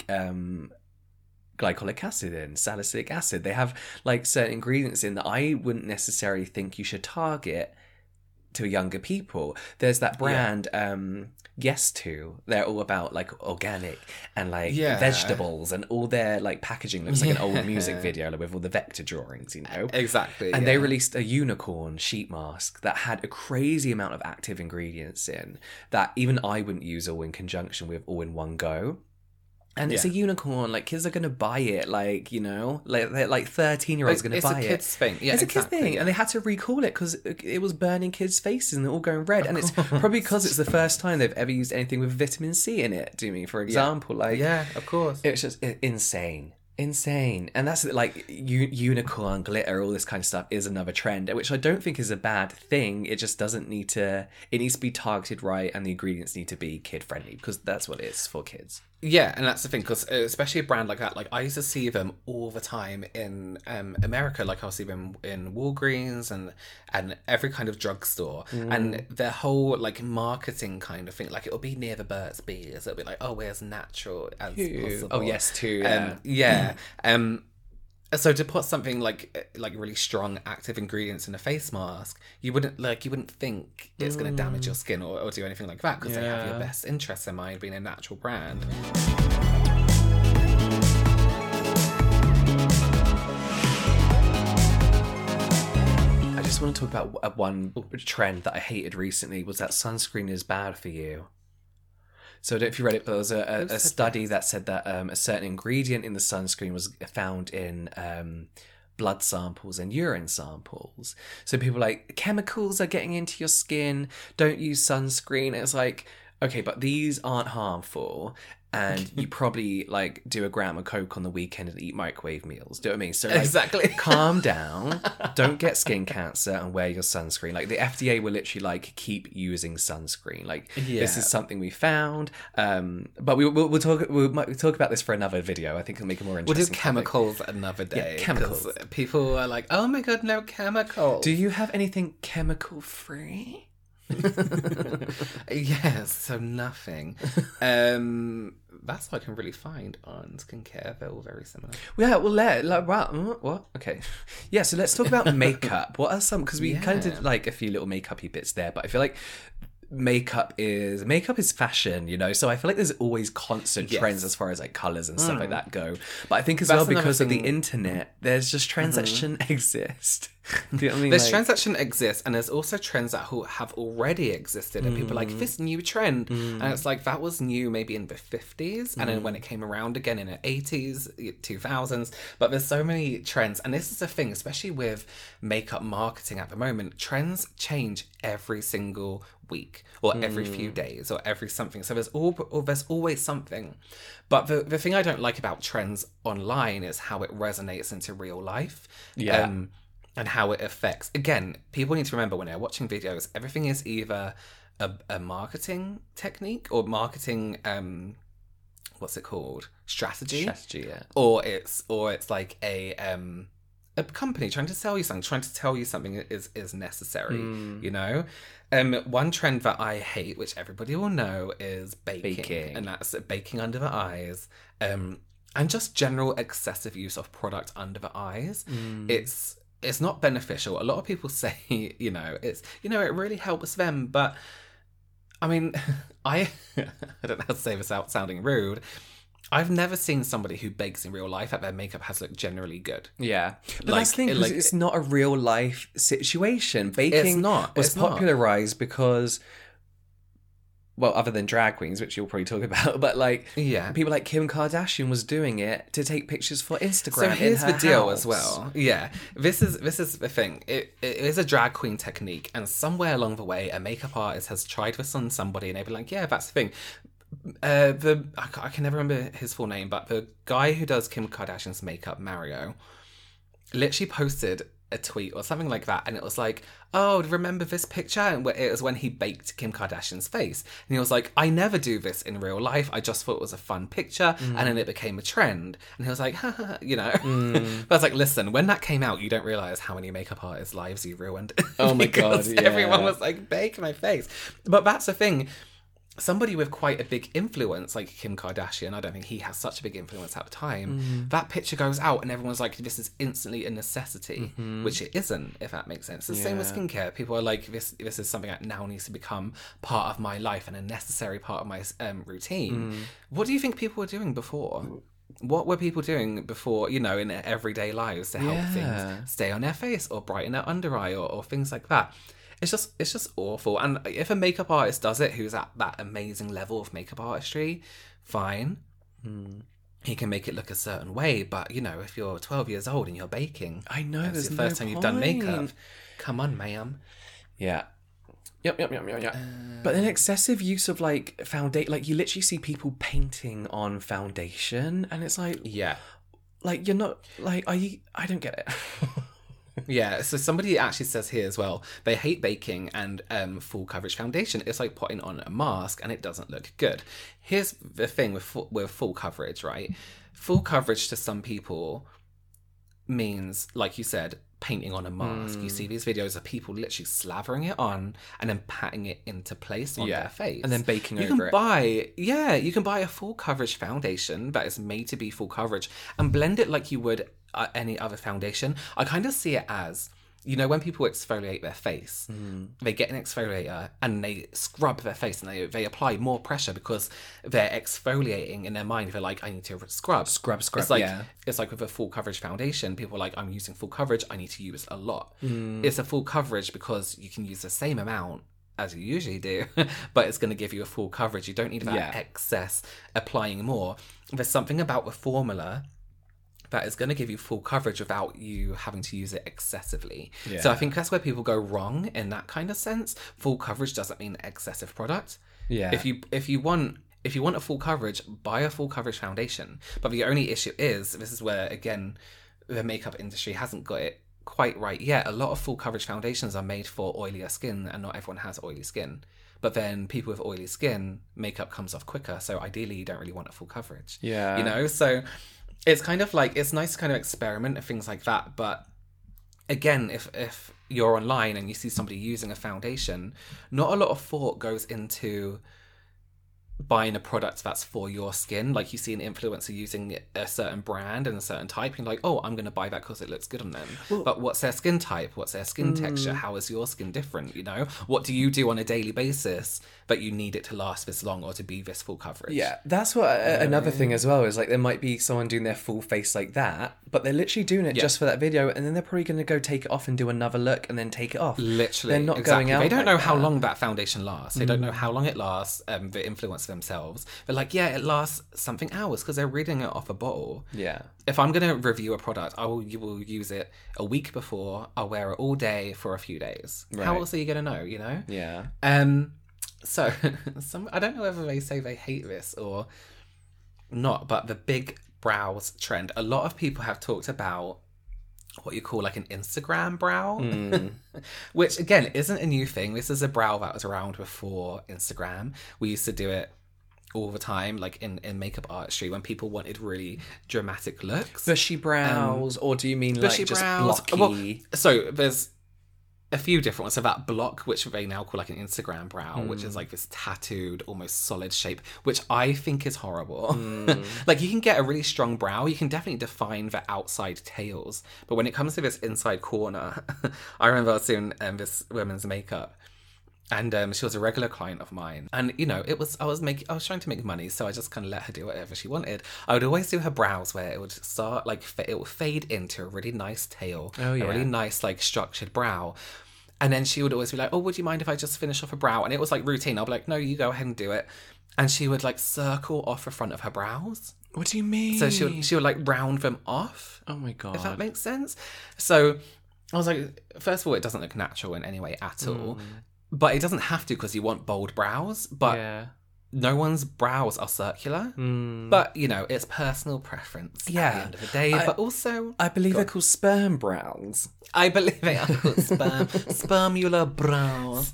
glycolic acid in, salicylic acid. They have, like, certain ingredients in that I wouldn't necessarily think you should target to younger people. There's that brand, Yes To. They're all about like organic and like vegetables, and all their like packaging looks like an old music video with all the vector drawings, you know? Exactly. And they released a unicorn sheet mask that had a crazy amount of active ingredients in that even I wouldn't use all in conjunction with all in one go. And it's a unicorn, like, kids are going to buy it, like, you know, like 13-year-olds going to buy it. It's a kid's thing. Yeah, it's a kid's thing. Yeah. And they had to recall it because it was burning kids' faces and they're all going red. And it's probably because it's the first time they've ever used anything with vitamin C in it, do you mean, for example. Like, yeah, of course. It's just insane. And that's like unicorn glitter, all this kind of stuff is another trend, which I don't think is a bad thing. It just doesn't need to, it needs to be targeted right, and the ingredients need to be kid friendly, because that's what it is for kids. Yeah, and that's the thing, because especially a brand like that, like I used to see them all the time in America. Like I'll see them in Walgreens and every kind of drugstore, and their whole like marketing kind of thing, like it'll be near the Burt's Bees. It'll be like, oh, we're as natural as possible. Oh, Yes To. So to put something like really strong active ingredients in a face mask, you wouldn't think it's going to damage your skin or do anything like that, because they have your best interests in mind, being a natural brand. I just want to talk about one trend that I hated recently, was that sunscreen is bad for you. So I don't know if you read it, but there was a study that said that a certain ingredient in the sunscreen was found in blood samples and urine samples. So people are like, chemicals are getting into your skin, don't use sunscreen. It's like, okay, but these aren't harmful. And you probably like do a gram of Coke on the weekend and eat microwave meals. Do you know what I mean? So like, Exactly. calm down. Don't get skin cancer and wear your sunscreen. Like the FDA will literally like keep using sunscreen. Like this is something we found. But we'll talk about this for another video. I think it'll make it more interesting. We'll do chemicals another day. Yeah, chemicals. People are like, oh my God, no chemicals. Do you have anything chemical free? Yes, so nothing. That's all I can really find on skincare. They're all very similar. Yeah, well, what? Okay. Yeah, so let's talk about makeup. What are some, because we kind of did like a few little makeup-y bits there, but I feel like makeup is fashion, you know, so I feel like there's always constant trends as far as like colors and stuff like that go, but I think as well because of the internet there's just trends that shouldn't exist. Do you know what I mean? There's trends that shouldn't exist, and there's also trends that have already existed, and people are like, this new trend, and it's like, that was new maybe in the 50s, and then when it came around again in the 80s, 2000s, but there's so many trends, and this is the thing, especially with makeup marketing at the moment, trends change every single week or every few days or every something, so there's always something. But the thing I don't like about trends online is how it resonates into real life. And how it affects. Again, people need to remember when they're watching videos, everything is either a marketing technique or marketing, what's it called? Strategy, yeah. Or it's like a company trying to sell you something, trying to tell you something is necessary, you know? One trend that I hate, which everybody will know, is baking. And that's baking under the eyes. And just general excessive use of product under the eyes. It's not beneficial. A lot of people say, you know, it really helps them, but I mean, I don't know how to say this without sounding rude. I've never seen somebody who bakes in real life that their makeup has looked generally good. Yeah. But that's the thing, it's not a real life situation. Baking was popularized because, well, other than drag queens, which you'll probably talk about, but like, people like Kim Kardashian was doing it to take pictures for Instagram. So here's the deal as well. Yeah, this is the thing. It is a drag queen technique, and somewhere along the way, a makeup artist has tried this on somebody, and they've been like, yeah, that's the thing. I can never remember his full name, but the guy who does Kim Kardashian's makeup, Mario, literally posted a tweet or something like that, and it was like, oh, remember this picture? And it was when he baked Kim Kardashian's face, and he was like, I never do this in real life, I just thought it was a fun picture, and then it became a trend, and he was like, you know. But I was like, listen, when that came out, you don't realize how many makeup artists' lives you ruined. Oh my God, yeah. Everyone was like, bake my face. But that's the thing, somebody with quite a big influence like Kim Kardashian, I don't think he has such a big influence at the time, that picture goes out and everyone's like, this is instantly a necessity, which it isn't, if that makes sense. The same with skincare. People are like, this is something that now needs to become part of my life and a necessary part of my routine. What do you think people were doing before? What were people doing before, you know, in their everyday lives to help things stay on their face or brighten their under eye or things like that? It's just awful. And if a makeup artist does it, who's at that amazing level of makeup artistry, fine. He can make it look a certain way. But, you know, if you're 12 years old and you're baking, I know, it's the first time you've done makeup. Come on, ma'am. Yeah. Yep. But then excessive use of like foundation, like you literally see people painting on foundation, and it's like, like you're not like, I don't get it. Yeah, so somebody actually says here as well, they hate baking and full coverage foundation. It's like putting on a mask and it doesn't look good. Here's the thing with full coverage, right? Full coverage to some people means, like you said, painting on a mask. You see these videos of people literally slavering it on and then patting it into place on their face. And then baking over it. You can buy a full coverage foundation that is made to be full coverage and blend it like you would any other foundation. I kind of see it as, you know, when people exfoliate their face, they get an exfoliator and they scrub their face and they apply more pressure because they're exfoliating in their mind. They're like, I need to scrub. It's like, it's like with a full coverage foundation, people are like, I'm using full coverage, I need to use a lot. It's a full coverage because you can use the same amount as you usually do, but it's going to give you a full coverage. You don't need that Yeah. excess applying more. There's something about the formula that is going to give you full coverage without you having to use it excessively. Yeah. So I think that's where people go wrong in that kind of sense. Full coverage doesn't mean excessive product. Yeah. If you want a full coverage, buy a full coverage foundation. But the only issue is, this is where again the makeup industry hasn't got it quite right yet. A lot of full coverage foundations are made for oilier skin, and not everyone has oily skin. But then people with oily skin, makeup comes off quicker. So ideally, you don't really want a full coverage. Yeah. You know, so it's kind of like, it's nice to kind of experiment and things like that. But again, if you're online and you see somebody using a foundation, not a lot of thought goes into buying a product that's for your skin. Like, you see an influencer using a certain brand and a certain type, and you're like, oh, I'm going to buy that because it looks good on them. But what's their skin type? What's their skin texture? How is your skin different? You know, what do you do on a daily basis that you need it to last this long or to be this full coverage? Yeah, that's what another thing as well is, like, there might be someone doing their full face like that, but they're literally doing it just for that video, and then they're probably going to go take it off and do another look and then take it off. Literally, they're not going out. They don't like know how that. long that foundation lasts. They don't know how long it lasts. The influencer themselves, they're like, yeah, it lasts something hours because they're reading it off a bottle. Yeah. If I'm going to review a product, you will use it a week before. I'll wear it all day for a few days. Right. How else are you going to know? You know. Yeah. So I don't know whether they say they hate this or not, but the big brows trend. A lot of people have talked about what you call like an Instagram brow, which again isn't a new thing. This is a brow that was around before Instagram. We used to do it all the time, like in makeup artistry, when people wanted really dramatic looks. Bushy brows, or do you mean like Bushy just brows. blocky? Well, so there's a few different ones. So that block, which they now call like an Instagram brow, which is like this tattooed, almost solid shape, which I think is horrible. Like, you can get a really strong brow, you can definitely define the outside tails, but when it comes to this inside corner, I remember I was doing this women's makeup, and she was a regular client of mine, and you know, I was trying to make money, so I just kind of let her do whatever she wanted. I would always do her brows where it would start like it would fade into a really nice tail, Oh, yeah. a really nice like structured brow, and then she would always be like, oh, would you mind if I just finish off a brow? And it was like routine. I'll be like, no, you go ahead and do it. And she would like circle off the front of her brows, What do you mean? so she would like round them off, Oh my god. if that makes sense. So I was like, first of all, it doesn't look natural in any way at all. But it doesn't have to, because you want bold brows. But Yeah. no one's brows are circular. But, you know, it's personal preference at the end of the day. But also, I believe they're called sperm brows. I believe they are called spermular brows.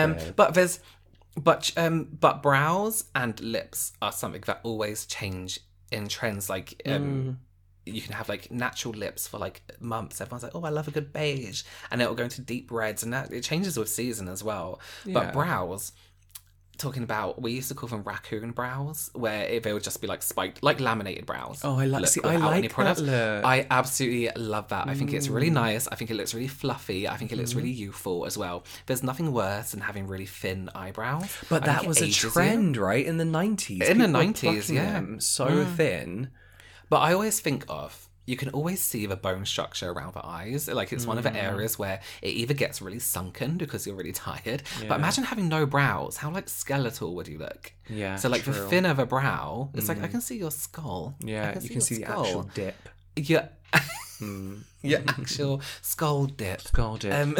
But brows and lips are something that always change in trends. Like, you can have like natural lips for like months. Everyone's like, oh, I love a good beige, and it'll go into deep reds, and that it changes with season as well. But brows, talking about, we used to call them raccoon brows, where they would just be like spiked, like laminated brows. Oh, I like. look See, I without any like products. that look. I absolutely love that. I think it's really nice. I think it looks really fluffy. I think it looks really youthful as well. There's nothing worse than having really thin eyebrows. But I that think it was a ages you. trend, right? In the 90s. In the People were 90s, plucking yeah. them so thin. But I always think of, you can always see the bone structure around the eyes. Like, it's one of the areas where it either gets really sunken because you're really tired. But imagine having no brows. How, like, skeletal would you look? Yeah, So, like, the true. thinner the brow, it's like, I can see your skull. Yeah, you can see the actual dip. Yeah. Your actual skull dip. Skull dip.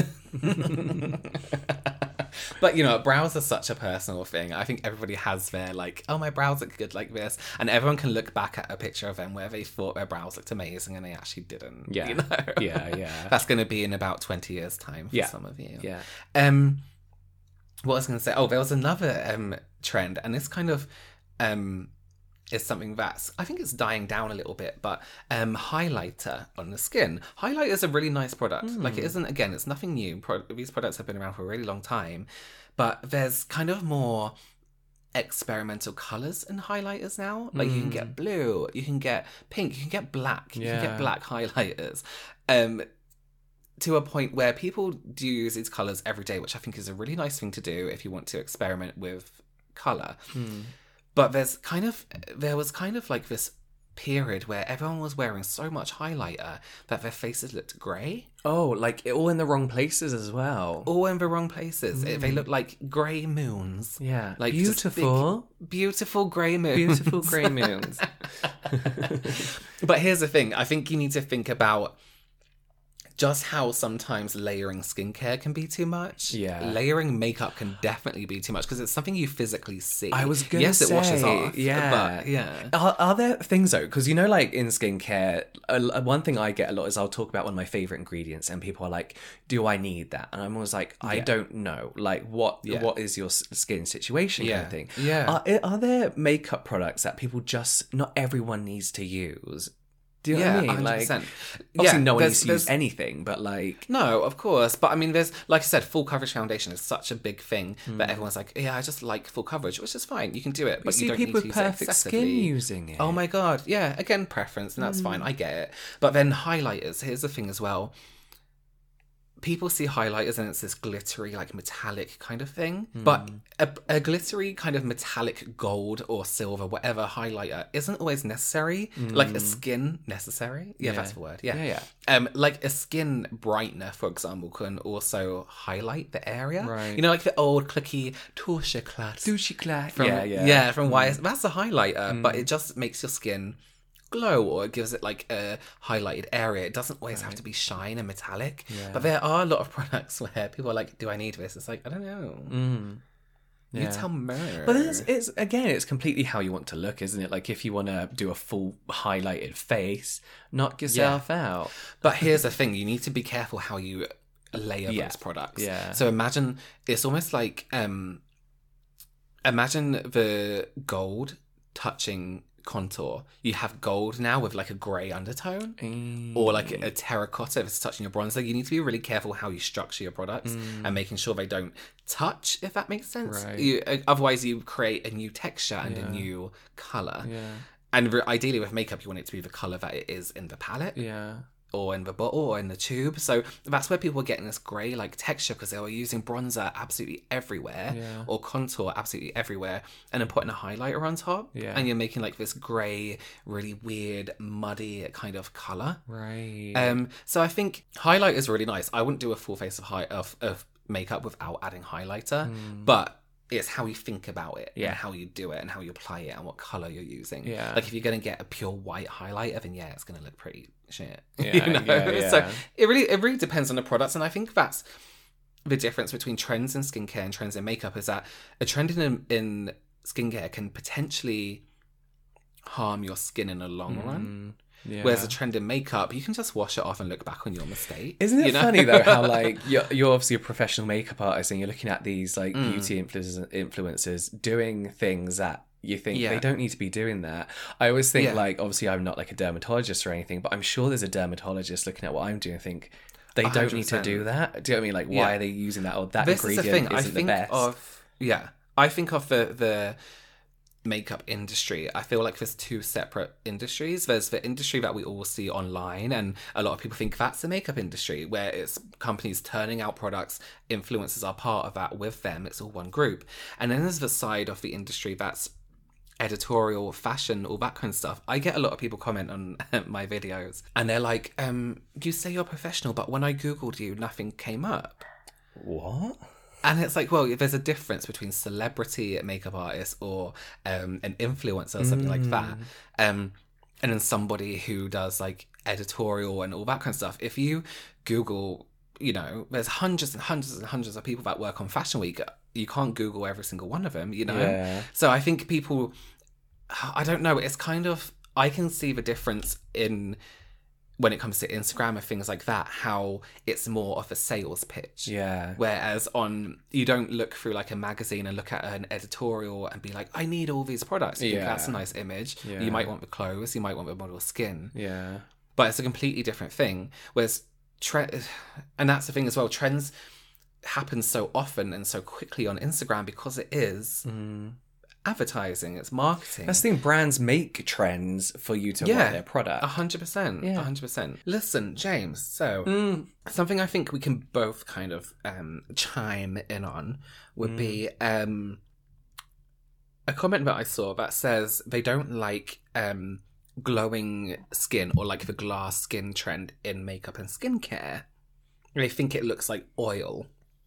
But, you know, brows are such a personal thing. I think everybody has their, like, oh, my brows look good like this. And everyone can look back at a picture of them where they thought their brows looked amazing and they actually didn't. Yeah. You know? Yeah. That's going to be in about 20 years' time for Yeah. some of you. Yeah. What I was going to say, there was another trend, and this kind of is something that's, I think it's dying down a little bit, but highlighter on the skin. Highlight is a really nice product. Like, it isn't, again, it's nothing new. These products have been around for a really long time, but there's kind of more experimental colours in highlighters now. Like, you can get blue, you can get pink, you can get black, you can get black highlighters. To a point where people do use these colours every day, which I think is a really nice thing to do if you want to experiment with colour. But there was kind of like this period where everyone was wearing so much highlighter that their faces looked grey. Oh, like all in the wrong places as well. All in the wrong places. They look like grey moons. Yeah, Like just beautiful, beautiful grey moons. beautiful grey moons. But here's the thing. I think you need to think about just how sometimes layering skincare can be too much. Yeah. Layering makeup can definitely be too much because it's something you physically see. I was going to yes, say, it washes off. yeah. But, yeah. Are there things though? Because like in skincare, one thing I get a lot is I'll talk about one of my favorite ingredients, and people are like, "Do I need that?" And I'm always like, "I don't know. Like, what is your skin situation kind of thing?" Yeah. Are there makeup products that people just not everyone needs to use? Do you know what I mean? 100%. Like, obviously, no one needs to use anything, but like, no, of course. But I mean, there's, like I said, full coverage foundation is such a big thing that everyone's like, yeah, I just like full coverage, which is fine. You can do it, but you see don't people need to with use it perfect excessively. skin using it. Oh my God. Yeah. Again, preference, and that's fine. I get it. But then highlighters, here's the thing as well. People see highlighters and it's this glittery, like metallic kind of thing. But a glittery kind of metallic gold or silver, whatever highlighter isn't always necessary. Like a skin necessary. Yeah, that's the word. Yeah. Like a skin brightener, for example, can also highlight the area. Right. You know, like the old clicky Touche Éclat. From From YS. That's a highlighter, but it just makes your skin glow, or it gives it like a highlighted area. It doesn't always have to be shine and metallic. But there are a lot of products where people are like, do I need this? It's like, I don't know. You tell me. But it's completely how you want to look, isn't it? Like if you want to do a full highlighted face, knock yourself out. But here's the thing, you need to be careful how you layer those products. Yeah. So imagine, it's almost like, imagine the gold touching contour. You have gold now with like a grey undertone, or like a terracotta if it's touching your bronzer. You need to be really careful how you structure your products and making sure they don't touch, if that makes sense. Right. Otherwise you create a new texture and a new colour. And ideally with makeup you want it to be the colour that it is in the palette. Or in the bottle or in the tube. So that's where people are getting this grey like texture because they were using bronzer absolutely everywhere or contour absolutely everywhere and then putting a highlighter on top and you're making like this grey, really weird, muddy kind of colour. Right. So I think highlighter is really nice. I wouldn't do a full face of makeup without adding highlighter, but it's how you think about it and how you do it and how you apply it and what colour you're using. Like if you're going to get a pure white highlighter, then it's going to look pretty shit. So it really depends on the products, and I think that's the difference between trends in skincare and trends in makeup, is that a trend in skincare can potentially harm your skin in the long run. Whereas a trend in makeup, you can just wash it off and look back on your mistake. Isn't it funny though how like you're obviously a professional makeup artist and you're looking at these like beauty influencers doing things that you think they don't need to be doing that. I always think like, obviously I'm not like a dermatologist or anything, but I'm sure there's a dermatologist looking at what I'm doing and think they don't need to do that. Do you know what I mean? Like why are they using that, or that this ingredient is the thing. isn't the best? I think of the makeup industry. I feel like there's two separate industries. There's the industry that we all see online, and a lot of people think that's the makeup industry, where it's companies turning out products, influencers are part of that with them, it's all one group. And then there's the side of the industry that's editorial, fashion, all that kind of stuff. I get a lot of people comment on my videos and they're like, you say you're professional, but when I googled you, nothing came up. What? And it's like, well, there's a difference between celebrity makeup artist or an influencer or something like that. And then somebody who does like editorial and all that kind of stuff. If you Google, you know, there's hundreds and hundreds and hundreds of people that work on Fashion Week. You can't Google every single one of them, you know? Yeah. So I think people, I don't know, it's kind of, I can see the difference in when it comes to Instagram and things like that, how it's more of a sales pitch. Yeah. Whereas you don't look through like a magazine and look at an editorial and be like, I need all these products. You think that's a nice image. Yeah. You might want the clothes, you might want the model's skin. Yeah. But it's a completely different thing. Whereas, and that's the thing as well, trends happen so often and so quickly on Instagram because it is advertising, it's marketing. That's the thing, brands make trends for you to wear their product. 100%. Yeah. 100%. Listen, James, so something I think we can both kind of chime in on would be a comment that I saw that says they don't like glowing skin or like the glass skin trend in makeup and skincare. They think it looks like oil.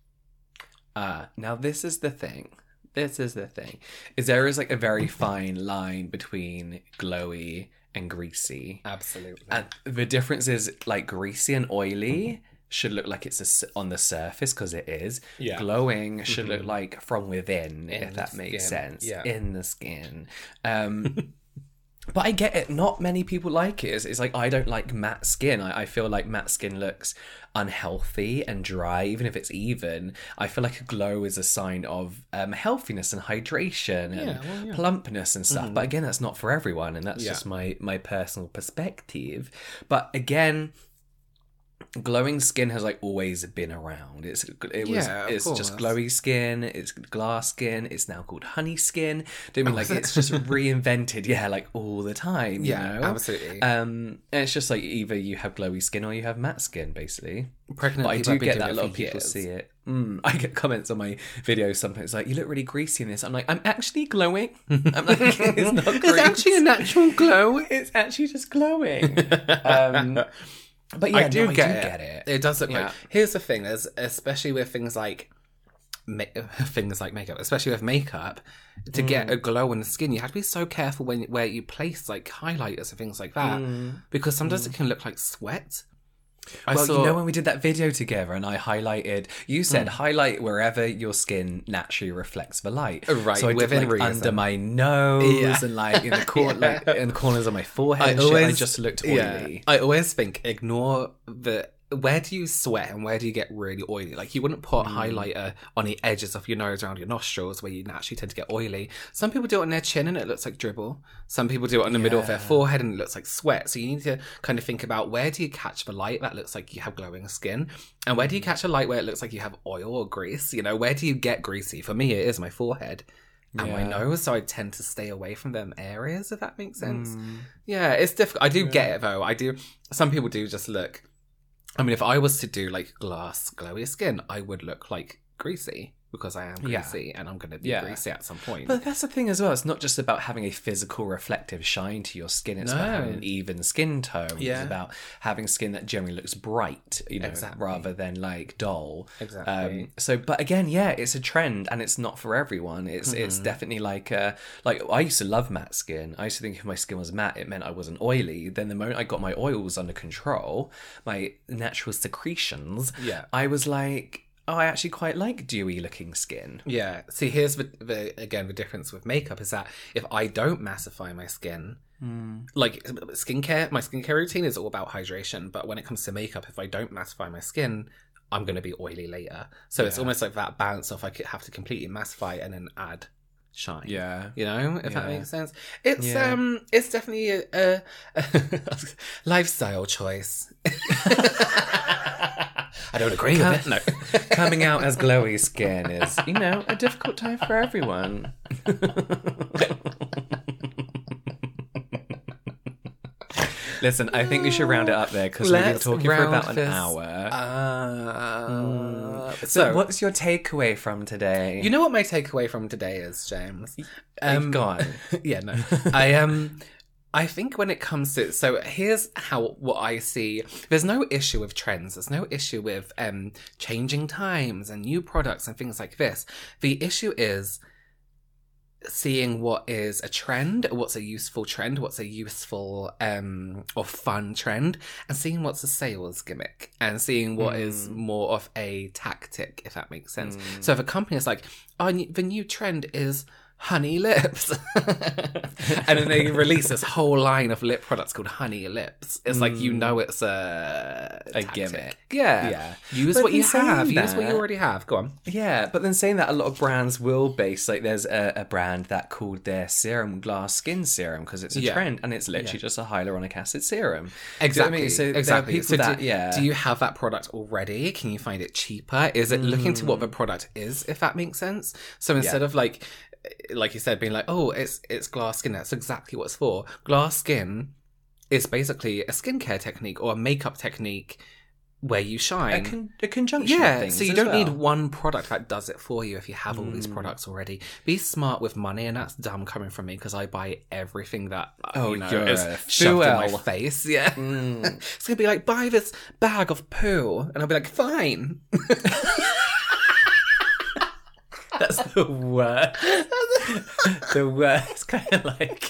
Now this is the thing. Is there is like a very fine line between glowy and greasy. Absolutely. And the difference is like greasy and oily should look like it's on the surface because it is. Yeah. Glowing should look like from within, In if the that makes skin. sense. Yeah. In the skin. But I get it. Not many people like it. It's like I don't like matte skin. I feel like matte skin looks unhealthy and dry, even if it's even. I feel like a glow is a sign of healthiness and hydration and plumpness and stuff. But again, that's not for everyone, and that's just my personal perspective. But again, glowing skin has like always been around. It's just glowy skin. It's glass skin. It's now called honey skin. Do you mean like it's just reinvented? Yeah, like all the time. You know? Absolutely. And it's just like either you have glowy skin or you have matte skin, basically. Pregnant But I people do have been get doing that a it lot for of people years. see it. I get comments on my videos sometimes like, you look really greasy in this. I'm like, I'm actually glowing. I'm like, it's not grease. It's actually a natural glow. It's actually just glowing. But yeah, I do get it. It does look Yeah. like. Here's the thing: is especially with things like makeup, especially with makeup, to get a glow on the skin, you have to be so careful where you place like highlighters and things like that, because sometimes it can look like sweat. You know when we did that video together and I highlighted, you said highlight wherever your skin naturally reflects the light. Right, so I did within like reason. under my nose and like in the like in the corners of my forehead. I just looked oily. I always think ignore where do you sweat and where do you get really oily? Like you wouldn't put highlighter on the edges of your nose around your nostrils where you naturally tend to get oily. Some people do it on their chin and it looks like dribble. Some people do it on the middle of their forehead and it looks like sweat. So you need to kind of think about where do you catch the light that looks like you have glowing skin, and where do you catch a light where it looks like you have oil or grease? You know, where do you get greasy? For me, it is my forehead and my nose, so I tend to stay away from them areas, if that makes sense. Yeah, it's difficult. I do get it though. I do. Some people do just look. I mean, if I was to do like glass glowy skin, I would look like greasy because I am greasy and I'm going to be greasy at some point. But that's the thing as well. It's not just about having a physical reflective shine to your skin. It's about having an even skin tone. Yeah. It's about having skin that generally looks bright, you know, rather than like dull. Exactly. But again, it's a trend and it's not for everyone. It's definitely like I used to love matte skin. I used to think if my skin was matte, it meant I wasn't oily. Then the moment I got my oils under control, my natural secretions, I was like, oh, I actually quite like dewy looking skin. Yeah. See, here's the difference with makeup is that if I don't massify my skin, like skincare, my skincare routine is all about hydration. But when it comes to makeup, if I don't massify my skin, I'm going to be oily later. So it's almost like that balance of I could have to completely massify and then add shine. Yeah. You know, if that makes sense. It's definitely a lifestyle choice. I don't agree with it. No. Coming out as glowy skin is, you know, a difficult time for everyone. Listen, I think we should round it up there because we've been talking for about an hour. So what's your takeaway from today? You know what my takeaway from today is, James? Go on. Yeah, no. I think when it comes to, so here's what I see. There's no issue with trends. There's no issue with changing times and new products and things like this. The issue is seeing what is a trend, what's a useful trend, what's a useful or fun trend, and seeing what's a sales gimmick, and seeing what is more of a tactic, if that makes sense. So if a company is like, oh, the new trend is honey lips, and then they release this whole line of lip products called honey lips, it's like, you know, it's a gimmick. Yeah. Use But what you in saying have. Use what you that- already have. Go on. Yeah, but then saying that, a lot of brands will base, like there's a brand that called their serum glass skin serum because it's a trend and it's literally just a hyaluronic acid serum. Exactly. So there are exactly. people that, do you have that product already? Can you find it cheaper? Is it looking to what the product is, if that makes sense? So instead of like you said, being like, oh, it's glass skin, that's exactly what it's for. Glass skin is basically a skincare technique or a makeup technique where you shine. A conjunction of Yeah, things. so you as don't well. need one product that does it for you if you have all these products already. Be smart with money, and that's dumb coming from me because I buy everything that you're is a shoved in my fool. face. Yeah, it's gonna be like, buy this bag of poo, and I'll be like, fine. That's the worst. The worst kind of like.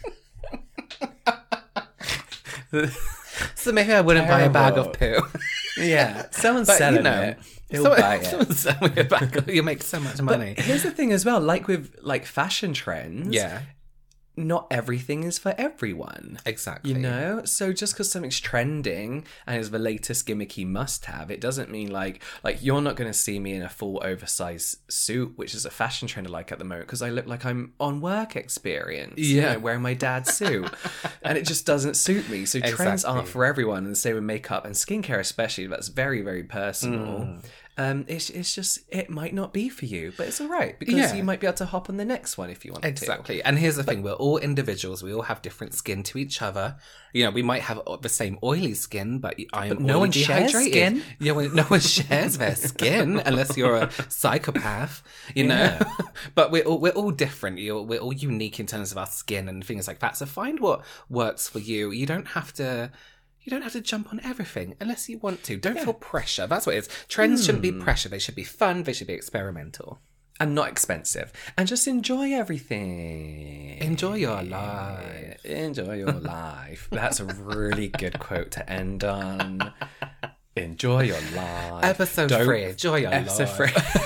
So maybe I wouldn't buy a bag of poo. Yeah, someone's But, selling it. He'll buy it. Someone's selling me a bag. You make so much money. Here's the thing as well, like with like fashion trends, Yeah, not everything is for everyone. exactly. You know? So just because something's trending and is the latest gimmicky must-have, it doesn't mean like you're not going to see me in a full oversized suit, which is a fashion trend I like at the moment, because I look like I'm on work experience, you Yeah. know, wearing my dad's suit. And it just doesn't suit me. So trends Exactly. aren't for everyone. And the same with makeup and skincare especially, that's very, very personal. It's just, it might not be for you, but it's all right, because Yeah. you might be able to hop on the next one if you want to. Exactly. And here's the thing, we're all individuals. We all have different skin to each other. You know, we might have the same oily skin, but I'm no oily one shares dehydrated. skin. Yeah, no one shares their skin unless you're a psychopath, you know. But we're all different. We're all unique in terms of our skin and things like that. So find what works for you. You don't have to jump on everything unless you want to. Don't feel pressure. That's what it is. Trends shouldn't be pressure. They should be fun. They should be experimental. And not expensive. And just enjoy everything. Enjoy your life. Enjoy your life. That's a really good quote to end on. Enjoy your life. Episode 3. Enjoy your Episode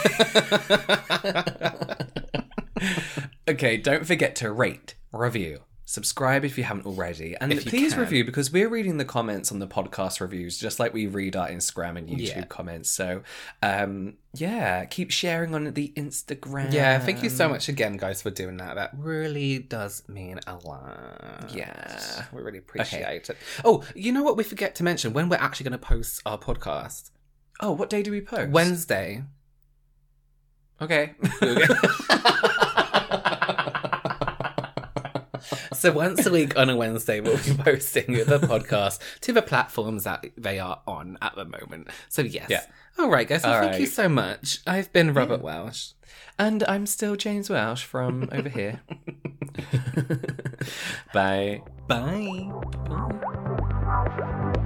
life. 3. Okay, don't forget to rate, review, subscribe if you haven't already, and If you please can. review, because we're reading the comments on the podcast reviews just like we read our Instagram and YouTube Yeah. comments. So yeah, keep sharing on the Instagram. Yeah, thank you so much again, guys, for doing that. That really does mean a lot. Yeah. We really appreciate it. Oh, you know what we forget to mention? When we're actually going to post our podcast? Oh, what day do we post? Wednesday. Okay. So once a week on a Wednesday, we'll be posting the podcast to the platforms that they are on at the moment. So yes. Yeah. All right, guys. Well, All thank you right. so much. I've been Robert Welsh. And I'm still James Welsh from over here. Bye. Bye. Bye.